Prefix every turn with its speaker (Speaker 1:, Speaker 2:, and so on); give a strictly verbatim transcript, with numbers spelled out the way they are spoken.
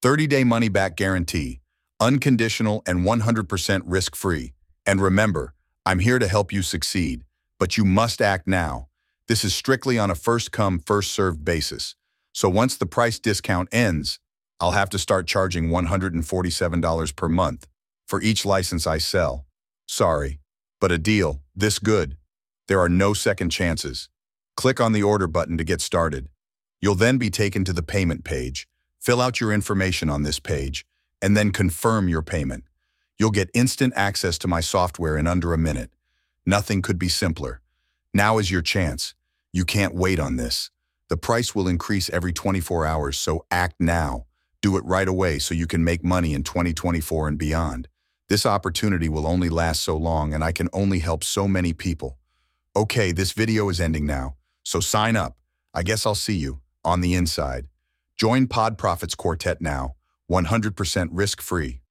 Speaker 1: thirty-day money-back guarantee, unconditional and one hundred percent risk-free. And remember, I'm here to help you succeed, but you must act now. This is strictly on a first-come, first-served basis. So once the price discount ends, I'll have to start charging one hundred forty-seven dollars per month for each license I sell. Sorry, but a deal this good. There are no second chances. Click on the order button to get started. You'll then be taken to the payment page. Fill out your information on this page, and then confirm your payment. You'll get instant access to my software in under a minute. Nothing could be simpler. Now is your chance. You can't wait on this. The price will increase every twenty-four hours, so act now. Do it right away so you can make money in twenty twenty-four and beyond. This opportunity will only last so long, and I can only help so many people. Okay, this video is ending now, so sign up. I guess I'll see you on the inside. Join Pod Profits Quartet now, one hundred percent risk-free.